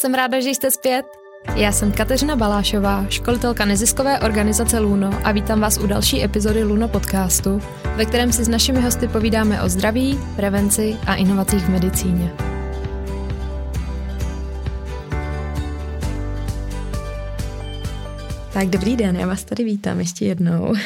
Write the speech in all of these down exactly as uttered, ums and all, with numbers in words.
Jsem ráda, že jste zpět. Já jsem Kateřina Balášová, školitelka neziskové organizace Luno a vítám vás u další epizody Luno podcastu, ve kterém si s našimi hosty povídáme o zdraví, prevenci a inovacích v medicíně. Tak dobrý den, já vás tady vítám ještě jednou. uh,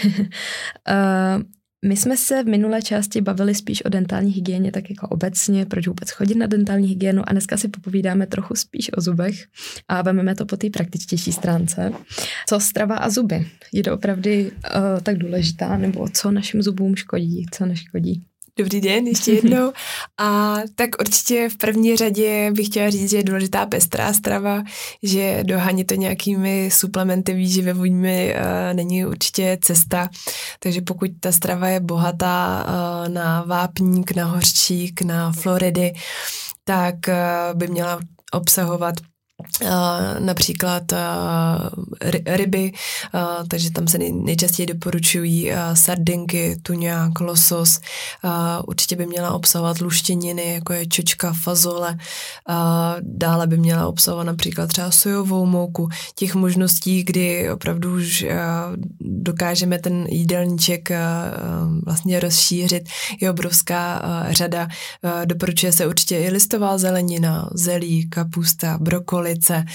My jsme se v minulé části bavili spíš o dentální hygieně, tak jako obecně, proč vůbec chodit na dentální hygienu, a dneska si popovídáme trochu spíš o zubech a vezmeme to po té praktičtější stránce. Co strava a zuby? Je to opravdu uh, tak důležitá, nebo co našim zubům škodí, co neškodí? Dobrý den, ještě jednou. A tak určitě v první řadě bych chtěla říct, že je důležitá pestrá strava, že dohánět to nějakými suplementy výživovými uh, není určitě cesta. Takže pokud ta strava je bohatá uh, na vápník, na hořčík, na floridy, tak uh, by měla obsahovat Uh, například uh, ryby, uh, takže tam se nej, nejčastěji doporučují uh, sardinky, tuňák, losos. Uh, určitě by měla obsahovat luštěniny, jako je čočka, fazole. Uh, dále by měla obsahovat například třeba sojovou mouku. Těch možností, kdy opravdu už uh, dokážeme ten jídelníček uh, vlastně rozšířit, je obrovská uh, řada. Uh, doporučuje se určitě i listová zelenina, zelí, kapusta, brokoli.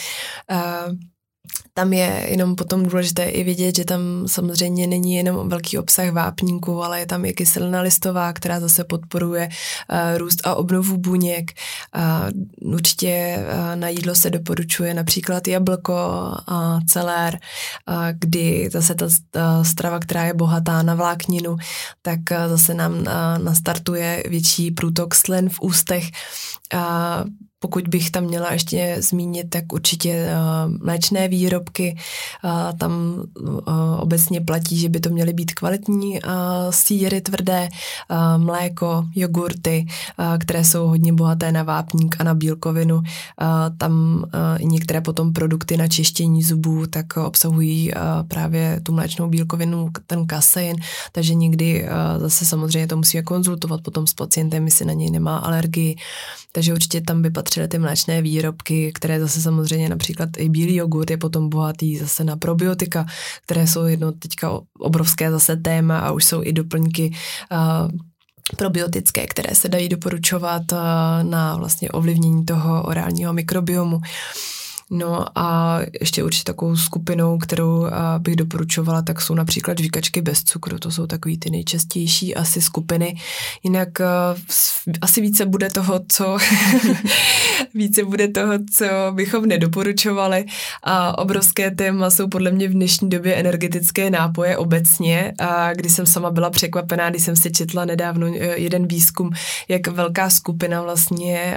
Tam je jenom potom důležité i vědět, že tam samozřejmě není jenom velký obsah vápníku, ale je tam i kyselina listová, která zase podporuje růst a obnovu buněk. Určitě na jídlo se doporučuje například jablko, celér, kdy zase ta strava, která je bohatá na vlákninu, tak zase nám nastartuje větší průtok slin v ústech. Pokud bych tam měla ještě zmínit, tak určitě uh, mléčné výrobky. Uh, tam uh, obecně platí, že by to měly být kvalitní uh, sýry tvrdé, uh, mléko, jogurty, uh, které jsou hodně bohaté na vápník a na bílkovinu. Uh, tam uh, některé potom produkty na čištění zubů tak obsahují uh, právě tu mléčnou bílkovinu, ten kasein, takže někdy uh, zase samozřejmě to musíme konzultovat potom s pacientem, jestli na něj nemá alergii. Takže určitě tam by patřily ty mléčné výrobky, které zase samozřejmě například i bílý jogurt je potom bohatý zase na probiotika, které jsou jedno teďka obrovské zase téma a už jsou i doplňky uh, probiotické, které se dají doporučovat uh, na vlastně ovlivnění toho orálního mikrobiomu. No a ještě určitě takovou skupinou, kterou bych doporučovala, tak jsou například žvíkačky bez cukru, to jsou takový ty nejčastější asi skupiny. Jinak asi více bude toho, co více bude toho, co bychom nedoporučovali. A obrovské téma jsou podle mě v dnešní době energetické nápoje obecně, a když jsem sama byla překvapená, když jsem si četla nedávno jeden výzkum, jak velká skupina vlastně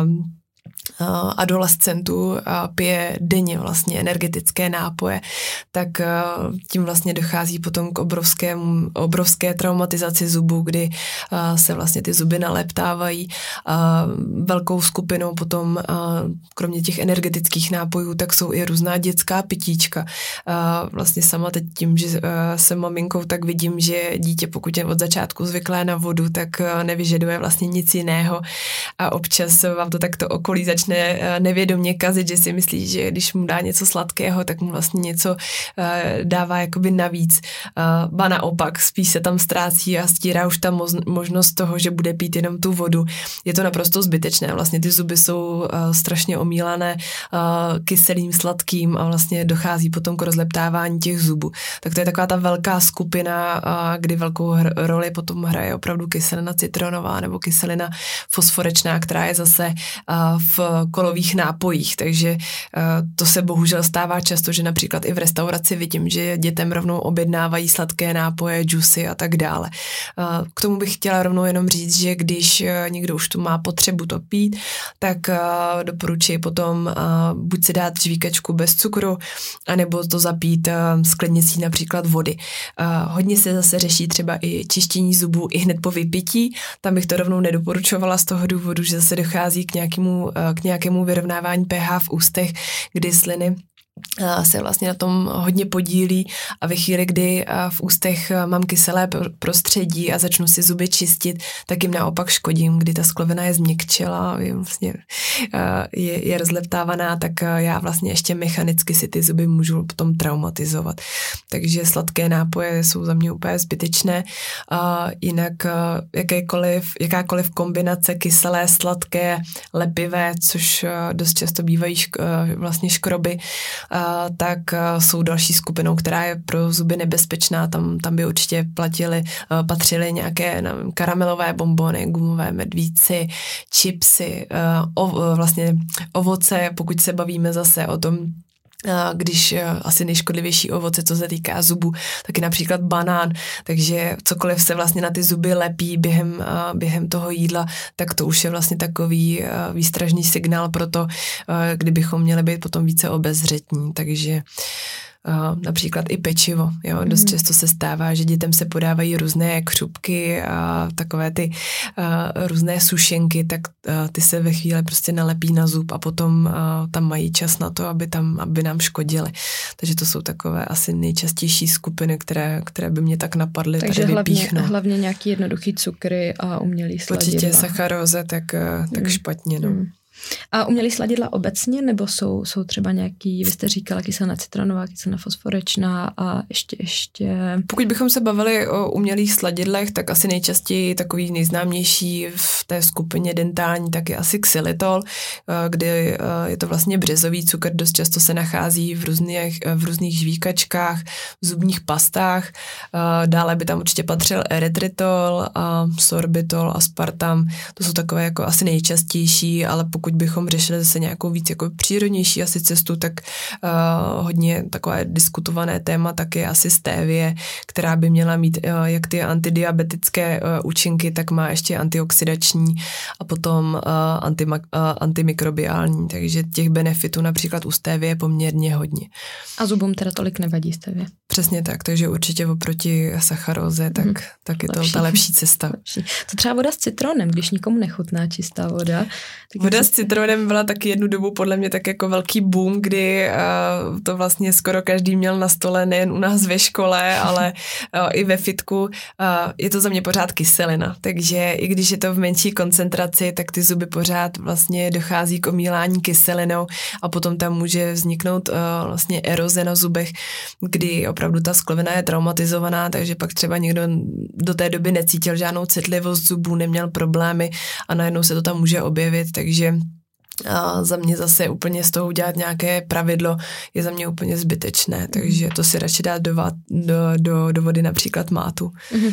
adolescentů pije denně vlastně energetické nápoje, tak tím vlastně dochází potom k obrovskému, obrovské traumatizaci zubů, kdy se vlastně ty zuby naleptávají. Velkou skupinou potom, kromě těch energetických nápojů, tak jsou i různá dětská pitíčka. Vlastně sama teď tím, že jsem maminkou, tak vidím, že dítě, pokud je od začátku zvyklé na vodu, tak nevyžaduje vlastně nic jiného a občas vám to takto okolí začne nevědomě kazit, že si myslí, že když mu dá něco sladkého, tak mu vlastně něco uh, dává jakoby navíc. Uh, ba naopak, spíš se tam ztrácí a stírá už ta moz- možnost toho, že bude pít jenom tu vodu. Je to naprosto zbytečné. Vlastně ty zuby jsou uh, strašně omílané uh, kyselým, sladkým a vlastně dochází potom k rozleptávání těch zubů. Tak to je taková ta velká skupina, uh, kdy velkou hr- roli potom hraje opravdu kyselina citronová nebo kyselina fosforečná, která je zase uh, v kolových nápojích, takže uh, to se bohužel stává často, že například i v restauraci vidím, že dětem rovnou objednávají sladké nápoje, džusy a tak dále. Uh, k tomu bych chtěla rovnou jenom říct, že když uh, někdo už tu má potřebu to pít, tak uh, doporučuji potom uh, buď si dát žvíkačku bez cukru, anebo to zapít uh, sklenicí například vody. Uh, hodně se zase řeší třeba i čištění zubů i hned po vypití, tam bych to rovnou nedoporučovala z toho důvodu, že zase dochází k nějakému, uh, k nějakému vyrovnávání pH v ústech, kdy sliny se vlastně na tom hodně podílí a ve chvíli, kdy v ústech mám kyselé prostředí a začnu si zuby čistit, tak jim naopak škodím, kdy ta sklovina je změkčela, je vlastně je, je rozleptávaná, tak já vlastně ještě mechanicky si ty zuby můžu potom traumatizovat. Takže sladké nápoje jsou za mě úplně zbytečné. A jinak jakékoliv, jakákoliv kombinace kyselé, sladké, lepivé, což dost často bývají šk, vlastně škroby, tak jsou další skupinou, která je pro zuby nebezpečná. Tam, tam by určitě platili, patřily nějaké nevím, karamelové bonbony, gumové medvíci, chipsy, o, vlastně ovoce, pokud se bavíme zase o tom, když asi nejškodlivější ovoce, co se týká zubů, taky například banán, takže cokoliv se vlastně na ty zuby lepí během, během toho jídla, tak to už je vlastně takový výstražný signál pro to, kdybychom měli být potom více obezřetní, takže Uh, například i pečivo. Jo? Mm. Dost často se stává, že dětem se podávají různé křupky a takové ty uh, různé sušenky, tak uh, ty se ve chvíli prostě nalepí na zub a potom uh, tam mají čas na to, aby tam, aby nám škodily. Takže to jsou takové asi nejčastější skupiny, které, které by mě tak napadly Takže tady hlavně, vypíchnout. hlavně nějaký jednoduchý cukry a umělý sladidla. Určitě sacharóze, tak, tak mm. špatně. No. Mm. A umělý sladidla obecně, nebo jsou, jsou třeba nějaký, vy jste říkala kyselina citronová, kyselina fosforečná a ještě, ještě... Pokud bychom se bavili o umělých sladidlech, tak asi nejčastěji takový nejznámější v té skupině dentální, tak je asi xylitol, kdy je to vlastně březový cukr, dost často se nachází v různých, v různých žvíkačkách, v zubních pastách. Dále by tam určitě patřil erytritol, sorbitol, aspartam, to jsou takové jako asi nejčastější, ale pokud bychom řešili zase nějakou víc jako přírodnější asi cestu, tak uh, hodně takové diskutované téma tak je asi stevie, která by měla mít uh, jak ty antidiabetické uh, účinky, tak má ještě antioxidační a potom uh, antima, uh, antimikrobiální, takže těch benefitů například u stevie je poměrně hodně. A zubům teda tolik nevadí stevie? Přesně tak, takže určitě oproti sacharóze, tak, hmm. tak je to lepší. Ta lepší cesta. Lepší. Co třeba voda s citronem, když nikomu nechutná čistá voda? Voda s citronem byla taky jednu dobu podle mě tak jako velký boom, kdy uh, to vlastně skoro každý měl na stole, nejen u nás ve škole, ale uh, i ve fitku. Uh, je to za mě pořád kyselina, takže i když je to v menší koncentraci, tak ty zuby pořád vlastně dochází k omílání kyselinou a potom tam může vzniknout uh, vlastně eroze na zubech, kdy opravdu ta sklovina je traumatizovaná, takže pak třeba někdo do té doby necítil žádnou citlivost zubů, neměl problémy a najednou se to tam může objevit, takže a za mě zase úplně z toho udělat nějaké pravidlo je za mě úplně zbytečné, takže to si radši dát do, do, do, do vody například mátu. Mm-hmm.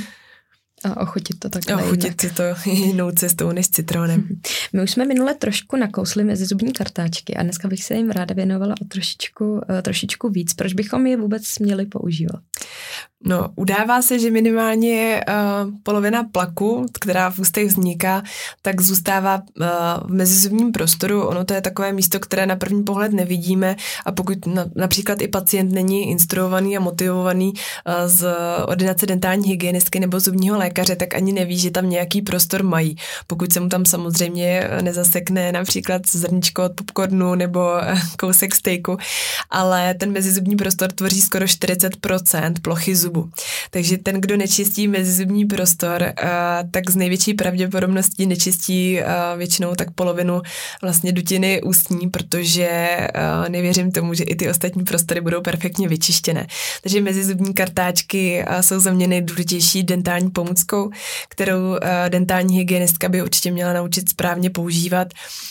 A ochutit to takhle. A ochutit si to jinou cestou než citronem. My už jsme minule trošku nakousli mezizubní kartáčky a dneska bych se jim ráda věnovala o trošičku, trošičku víc. Proč bychom je vůbec měli používat? No, udává se, že minimálně uh, polovina plaku, která v ústech vzniká, tak zůstává uh, v mezizubním prostoru. Ono to je takové místo, které na první pohled nevidíme a pokud na, například i pacient není instruovaný a motivovaný uh, z ordinace dentální hygienistky nebo zubního lékaře, tak ani neví, že tam nějaký prostor mají. Pokud se mu tam samozřejmě nezasekne například zrničko od popcornu nebo kousek stejku, ale ten mezizubní prostor tvoří skoro čtyřicet procent plochy zubu. Takže ten, kdo nečistí mezizubní prostor, tak z největší pravděpodobností nečistí většinou tak polovinu vlastně dutiny ústní, protože nevěřím tomu, že i ty ostatní prostory budou perfektně vyčištěné. Takže mezizubní kartáčky jsou za mě nejdůležitější dentální pomůckou, kterou dentální hygienistka by určitě měla naučit správně používat.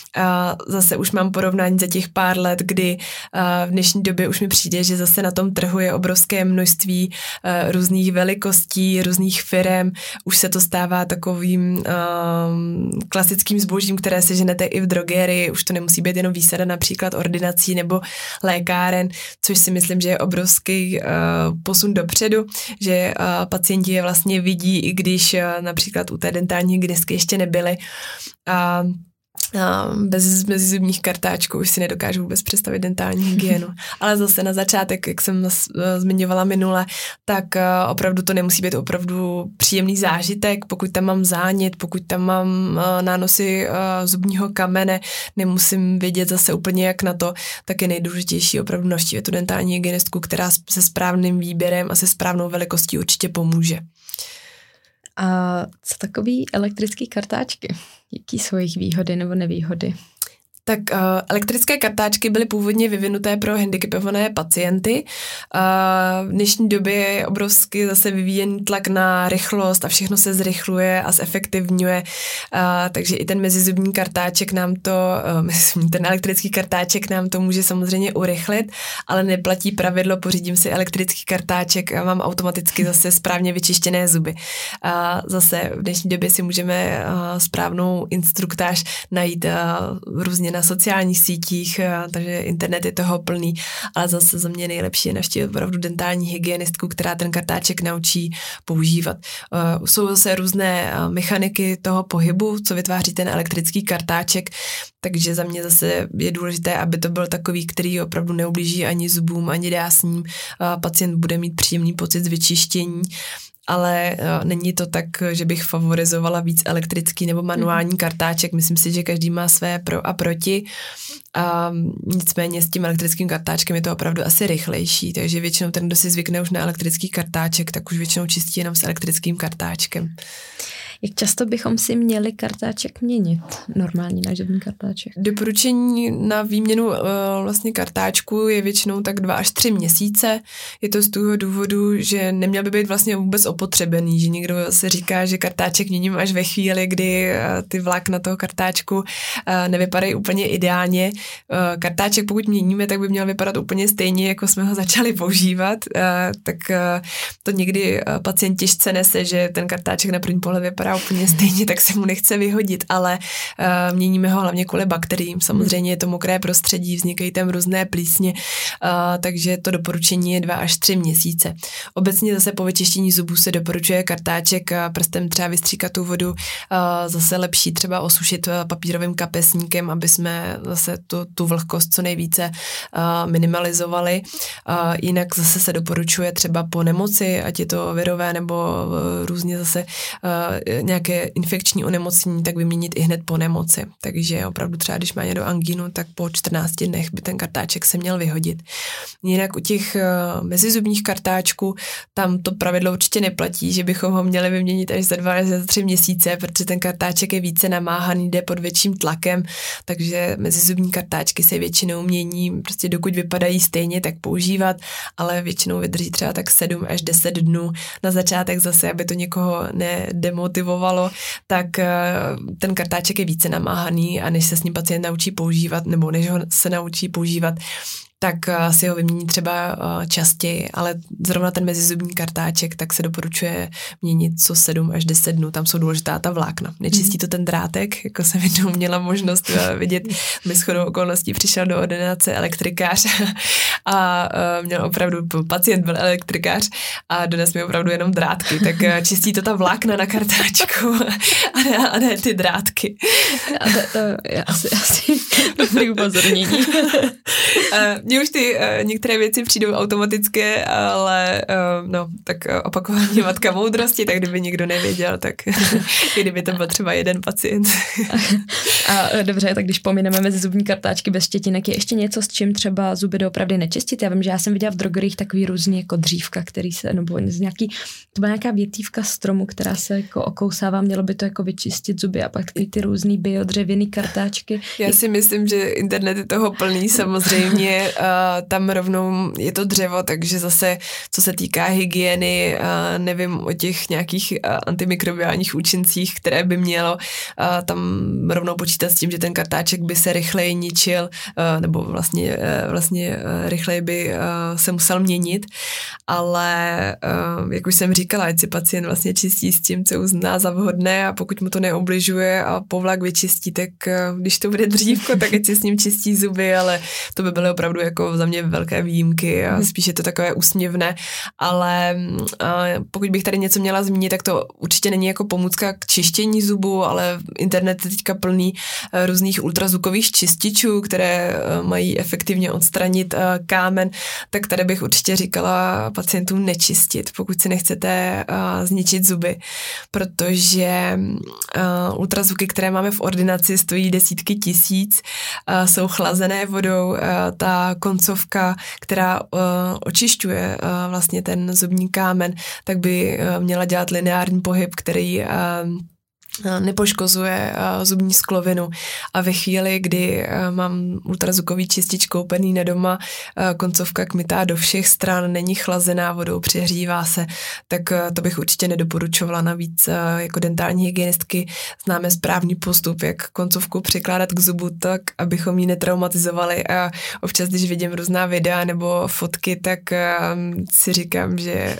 Zase už mám porovnání za těch pár let, kdy v dnešní době už mi přijde, že zase na tom trhu je obrovské množství různých velikostí, různých firem. Už se to stává takovým um, klasickým zbožím, které seženete i v drogerii. Už to nemusí být jenom výsada například ordinací nebo lékáren, což si myslím, že je obrovský uh, posun dopředu, že uh, pacienti je vlastně vidí, i když uh, například u té dentální hygienistky ještě nebyly. Uh, bez mezizubních kartáčků už si nedokážu vůbec představit dentální hygienu. Ale zase na začátek, jak jsem zmiňovala minule, tak opravdu to nemusí být opravdu příjemný zážitek. Pokud tam mám zánět, pokud tam mám nánosy zubního kamene, nemusím vědět zase úplně jak na to, tak je nejdůležitější opravdu navštívit tu dentální hygienistku, která se správným výběrem a se správnou velikostí určitě pomůže. A co takový elektrický kartáčky? Jaký jsou jejich výhody nebo nevýhody? Tak uh, elektrické kartáčky byly původně vyvinuté pro handicapované pacienty. Uh, v dnešní době je obrovsky zase vyvíjený tlak na rychlost a všechno se zrychluje a zefektivňuje, uh, takže i ten mezizubní kartáček nám to, uh, ten elektrický kartáček nám to může samozřejmě urychlit, ale neplatí pravidlo, pořídím si elektrický kartáček a mám automaticky zase správně vyčištěné zuby. Uh, zase v dnešní době si můžeme uh, správnou instruktáž najít uh, různě na sociálních sítích, takže internet je toho plný, ale zase za mě nejlepší je navštívit opravdu dentální hygienistku, která ten kartáček naučí používat. Uh, jsou zase různé uh, mechaniky toho pohybu, co vytváří ten elektrický kartáček, takže za mě zase je důležité, aby to byl takový, který opravdu neublíží ani zubům, ani dásním. Uh, pacient bude mít příjemný pocit z vyčištění, ale uh, není to tak, že bych favorizovala víc elektrický nebo manuální kartáček. Myslím si, že každý má své pro a proti. A nicméně s tím elektrickým kartáčkem je to opravdu asi rychlejší, takže většinou ten, kdo si zvykne už na elektrický kartáček, tak už většinou čistí jenom s elektrickým kartáčkem. Jak často bychom si měli kartáček měnit? Normální náživní kartáček. Doporučení na výměnu uh, vlastně kartáčku je většinou tak dva až tři měsíce. Je to z toho důvodu, že neměl by být vlastně vůbec opotřebený, že někdo se říká, že kartáček měním až ve chvíli, kdy uh, ty vlákna toho kartáčku uh, nevypadají úplně ideálně. Uh, kartáček, pokud měníme, tak by měl vypadat úplně stejně, jako jsme ho začali používat. Uh, tak uh, to někdy uh, pacient těžce nese, že ten kartáček na první pohled vypadá úplně stejně, tak se mu nechce vyhodit, ale uh, měníme ho hlavně kvůli bakteriím. Samozřejmě je to mokré prostředí, vznikají tam různé plísně, uh, takže to doporučení je dva až tři měsíce. Obecně zase po vyčištění zubů se doporučuje kartáček uh, prstem třeba vystříkat tu vodu, uh, zase lepší třeba osušit uh, papírovým kapesníkem, aby jsme zase tu, tu vlhkost co nejvíce uh, minimalizovali. Uh, jinak zase se doporučuje třeba po nemoci, ať je to virové nebo uh, různě zase uh, nějaké infekční onemocnění, tak vyměnit i hned po nemoci. Takže opravdu třeba, když má někdo angínu, tak po čtrnácti dnech by ten kartáček se měl vyhodit. Jinak u těch uh, mezizubních kartáčků tam to pravidlo určitě neplatí, že bychom ho měli vyměnit až za dva až za tři měsíce, protože ten kartáček je více namáhaný, jde pod větším tlakem, takže mezizubní kartáčky se většinou mění, prostě dokud vypadají stejně, tak používat, ale většinou vydrží třeba tak sedm až deset dnů. Na začátek zase, aby to někoho nedemotivovalo, tak ten kartáček je více namáhaný a než se s ním pacient naučí používat, nebo než ho se naučí používat, tak si ho vymění třeba častěji, ale zrovna ten mezizubní kartáček, tak se doporučuje měnit co sedm až deset dnů, tam jsou důležitá ta vlákna. Nečistí to ten drátek, jako jsem jednou měla možnost vidět, mi shodou okolností přišel do ordinace elektrikář a měl opravdu, pacient byl elektrikář a dones mi opravdu jenom drátky, tak čistí to ta vlákna na kartáčku a ne, a ne ty drátky. A to, to je asi, asi dobrý upozornění. Mně už ty uh, některé věci přijdou automatické, ale uh, no, tak uh, opakování matka moudrosti, tak kdyby někdo nevěděl, tak kdyby to byl třeba jeden pacient. a, a dobře, tak když pomineme mezi zubní kartáčky bez štětinek, je ještě něco, s čím třeba zuby doopravdy nečistit? Já vím, že já jsem viděla v drogerích takový různý jako dřívka, který se, nebo z nějaký, to byla nějaká větívka stromu, která se jako okousává, mělo by to jako vyčistit zuby a pak takový ty různý biodřevěný kartáčky. Já si myslím, že internet je toho plný samozřejmě. Uh, tam rovnou je to dřevo, takže zase, co se týká hygieny, uh, nevím o těch nějakých uh, antimikrobiálních účincích, které by mělo uh, tam rovnou počítat s tím, že ten kartáček by se rychleji ničil, uh, nebo vlastně, uh, vlastně uh, rychleji by uh, se musel měnit, ale uh, jak už jsem říkala, ať si pacient vlastně čistí s tím, co uzná za vhodné a pokud mu to neobližuje a povlak vyčistí, tak uh, když to bude dřívko, tak ať si s ním čistí zuby, ale to by bylo opravdu jako za mě velké výjimky a spíš je to takové úsměvné, ale uh, pokud bych tady něco měla zmínit, tak to určitě není jako pomůcka k čištění zubů, ale internet je teďka plný uh, různých ultrazvukových čističů, které uh, mají efektivně odstranit uh, kámen, tak tady bych určitě říkala pacientům nečistit, pokud si nechcete uh, zničit zuby, protože uh, ultrazvuky, které máme v ordinaci, stojí desítky tisíc, uh, jsou chlazené vodou, uh, ta koncovka, která uh, očišťuje uh, vlastně ten zubní kámen, tak by uh, měla dělat lineární pohyb, který uh, nepoškozuje zubní sklovinu a ve chvíli, kdy mám ultrazvukový čistič koupený na doma, koncovka kmitá do všech stran, není chlazená vodou, přehřívá se, tak to bych určitě nedoporučovala. Navíc jako dentální hygienistky známe správný postup, jak koncovku přikládat k zubu tak, abychom ji netraumatizovali a občas, když vidím různá videa nebo fotky, tak si říkám, že,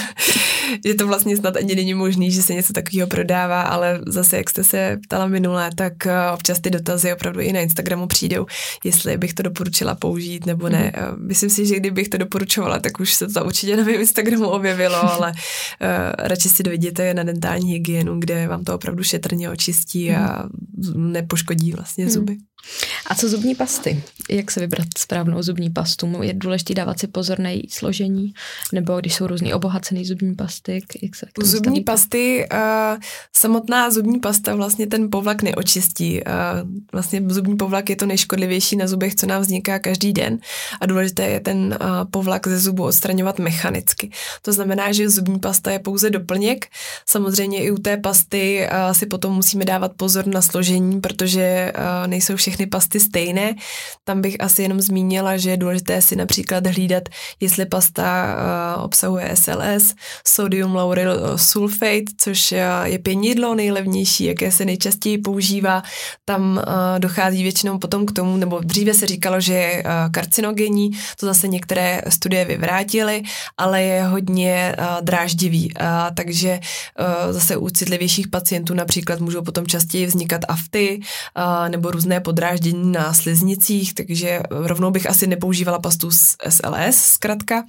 že to vlastně snad ani není možný, že se něco takového prodává, ale zase, jak jste se ptala minule, tak občas ty dotazy opravdu i na Instagramu přijdou, jestli bych to doporučila použít nebo ne. Mm. Myslím si, že kdybych to doporučovala, tak už se to určitě na mém Instagramu objevilo, ale uh, radši si dovidíte na dentální hygienu, kde vám to opravdu šetrně očistí mm. a nepoškodí vlastně zuby. Mm. A co zubní pasty? Jak se vybrat správnou zubní pastu? Je důležité dávat si pozor na její složení? Nebo když jsou různý obohacený zubní pasty? Jak se U zubní stavíte? pasty, uh, samotná zubní pasta vlastně ten povlak neočistí. Uh, vlastně zubní povlak je to nejškodlivější na zubech, co nám vzniká každý den. A důležité je ten uh, povlak ze zubu odstraňovat mechanicky. To znamená, že zubní pasta je pouze doplněk. Samozřejmě i u té pasty uh, si potom musíme dávat pozor na složení, protože uh, nejsou všechny pasty stejné. Tam bych asi jenom zmínila, že je důležité si například hlídat, jestli pasta uh, obsahuje S L S, sodium lauryl sulfate, což je pěnidlo nejlevnější, jaké se nejčastěji používá. Tam uh, dochází většinou potom k tomu, nebo dříve se říkalo, že je uh, karcinogenní, to zase některé studie vyvrátily, ale je hodně uh, dráždivý. Uh, takže uh, zase u citlivějších pacientů například můžou potom častěji vznikat afty uh, nebo různé podráždění na sliznicích, takže rovnou bych asi nepoužívala pastu s S L S zkrátka.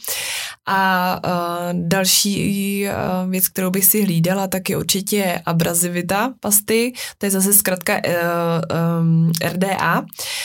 A uh, další uh, věc, kterou bych si hlídala, tak je určitě abrazivita pasty, to je zase zkrátka uh, um, R D A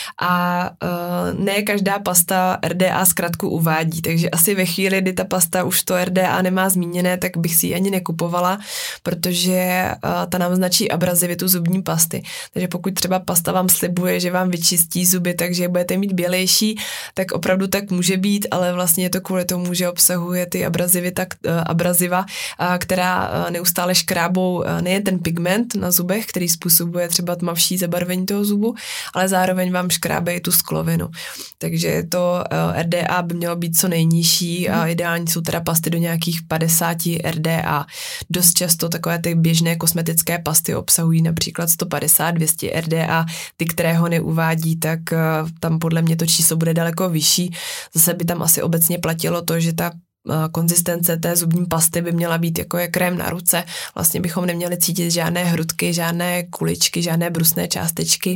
a uh, ne každá pasta R D A zkrátku uvádí, takže asi ve chvíli, kdy ta pasta už to R D A nemá zmíněné, tak bych si ji ani nekupovala, protože uh, ta nám značí abrazivitu zubní pasty. Takže pokud třeba pasta vám slibuje, že vám vyčistí zuby, takže budete mít bělejší, tak opravdu tak může být, ale vlastně je to kvůli tomu, že obsahuje ty abrazivita, abraziva, která neustále škrábou nejen ten pigment na zubech, který způsobuje třeba tmavší zabarvení toho zubu, ale zároveň vám škrábe i tu sklovinu. Takže to R D A by mělo být co nejnižší a ideální jsou teda pasty do nějakých padesát R D A. Dost často takové ty běžné kosmetické pasty obsahují například sto padesát až dvě stě R D A, ty, které ho neuvádí, tak tam podle mě to číslo bude daleko vyšší. Zase by tam asi obecně platilo to, že ta konzistence té zubní pasty by měla být jako je krém na ruce. Vlastně bychom neměli cítit žádné hrudky, žádné kuličky, žádné brusné částečky.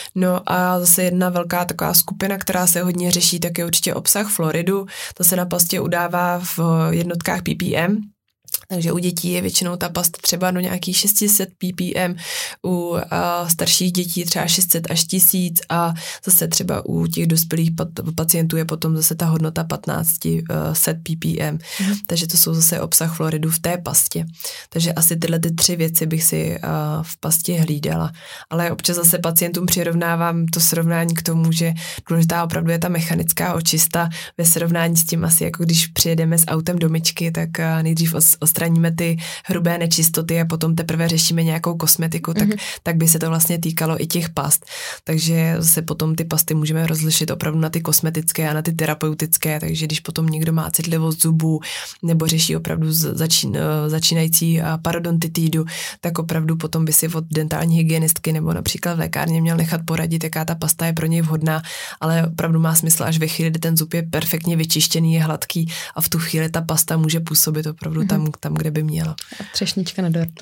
No a zase jedna velká taková skupina, která se hodně řeší, tak je určitě obsah fluoridu. To se na pastě udává v jednotkách P P M. Takže u dětí je většinou ta pasta třeba do nějakých šest set ppm, u uh, starších dětí třeba šest set až tisíc a zase třeba u těch dospělých pacientů je potom zase ta hodnota patnáct set ppm. Mm. Takže to jsou zase obsah fluoridu v té pastě. Takže asi tyhle ty tři věci bych si uh, v pastě hlídala. Ale občas zase pacientům přirovnávám to srovnání k tomu, že důležitá opravdu je ta mechanická očista ve srovnání s tím asi jako když přijedeme s autem do myčky, tak uh, nejdřív os- odstraníme ty hrubé nečistoty a potom teprve řešíme nějakou kosmetiku, tak, mm-hmm. tak by se to vlastně týkalo i těch past. Takže zase potom ty pasty můžeme rozlišit opravdu na ty kosmetické a na ty terapeutické, takže když potom někdo má citlivost zubů nebo řeší opravdu začín, začínající parodontitídu, tak opravdu potom by si od dentální hygienistky nebo například v lékárně měl nechat poradit, jaká ta pasta je pro něj vhodná, ale opravdu má smysl až ve chvíli, kdy ten zub je perfektně vyčištěný, je hladký a v tu chvíli ta pasta může působit opravdu mm-hmm. tam, tam, kde by měla. A třešnička na dortu.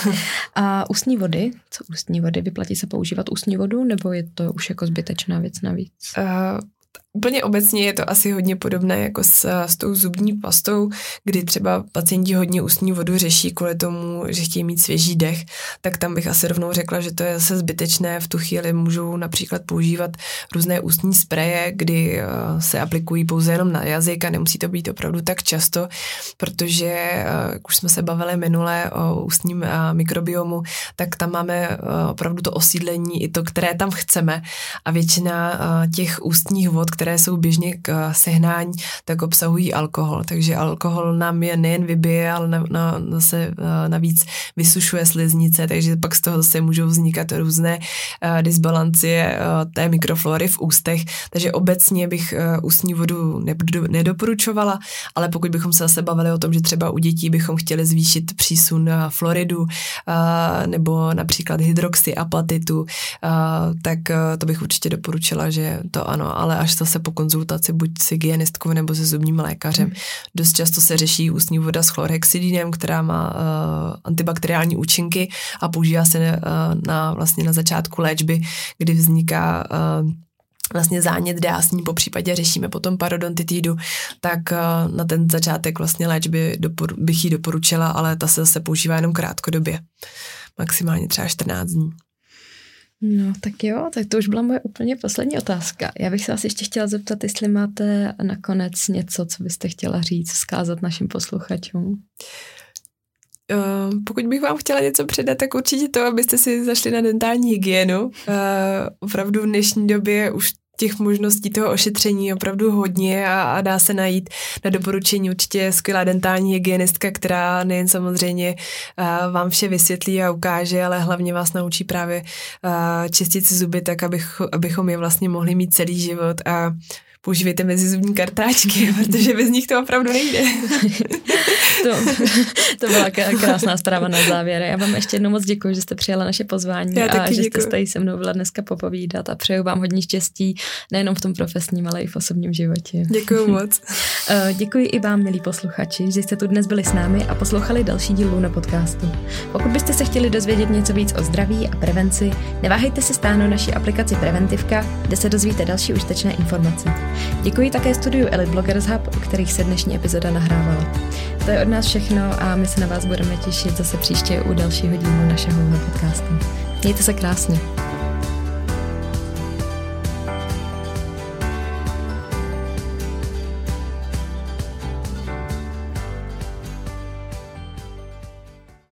A ústní vody? Co ústní vody? Vyplatí se používat ústní vodu, nebo je to už jako zbytečná věc navíc? Uh, Úplně obecně je to asi hodně podobné jako s, s tou zubní pastou, kdy třeba pacienti hodně ústní vodu řeší kvůli tomu, že chtějí mít svěží dech, tak tam bych asi rovnou řekla, že to je zase zbytečné. V tu chvíli můžou například používat různé ústní spreje, kdy uh, se aplikují pouze jenom na jazyk a nemusí to být opravdu tak často, protože uh, už jsme se bavili minule o ústním uh, mikrobiomu, tak tam máme uh, opravdu to osídlení i to, které tam chceme a většina uh, těch ústních vod, které které jsou běžně k sehnání, tak obsahují alkohol. Takže alkohol nám je nejen vybije, ale na, na, zase navíc vysušuje sliznice, takže pak z toho zase můžou vznikat různé uh, disbalancie uh, té mikroflory v ústech. Takže obecně bych uh, ústní vodu nedoporučovala, ale pokud bychom se zase bavili o tom, že třeba u dětí bychom chtěli zvýšit přísun floridu uh, nebo například hydroxyapatitu, uh, tak uh, to bych určitě doporučila, že to ano, ale až zase po konzultaci buď s hygienistkou nebo se zubním lékařem. Hmm. Dost často se řeší ústní voda s chlorhexidinem, která má uh, antibakteriální účinky a používá se uh, na, vlastně na začátku léčby, kdy vzniká uh, vlastně zánět dásní, po případě řešíme potom parodontitidu, tak uh, na ten začátek vlastně léčby dopor- bych ji doporučila, ale ta se zase používá jenom krátkodobě. Maximálně třeba čtrnáct dní. No tak jo, tak to už byla moje úplně poslední otázka. Já bych se vás ještě chtěla zeptat, jestli máte nakonec něco, co byste chtěla říct, vzkázat našim posluchačům. Uh, pokud bych vám chtěla něco předat, tak určitě to, abyste si zašli na dentální hygienu. Uh, opravdu v dnešní době už těch možností toho ošetření je opravdu hodně a, a dá se najít na doporučení určitě skvělá dentální hygienistka, která nejen samozřejmě uh, vám vše vysvětlí a ukáže, ale hlavně vás naučí právě uh, čistit si zuby tak, abych, abychom je vlastně mohli mít celý život a používejte mezizubní kartáčky, protože bez nich to opravdu nejde. to, to byla krásná zpráva na závěr. Já vám ještě jednou moc děkuji, že jste přijala naše pozvání Já a že děkuji. jste tady se mnou byla dneska popovídat a přeju vám hodně štěstí, nejenom v tom profesním, ale i v osobním životě. Děkuji moc. Děkuji i vám, milí posluchači, že jste tu dnes byli s námi a poslouchali další díl Luna podcastu. Pokud byste se chtěli dozvědět něco víc o zdraví a prevenci, neváhejte si stáhnout naši aplikaci Preventivka, kde se dozvíte další užitečné informace. Děkuji také studiu Elite Bloggers Hub, u kterých se dnešní epizoda nahrávala. To je od nás všechno a my se na vás budeme těšit zase příště u dalšího dílu našeho podcastu. Mějte se krásně.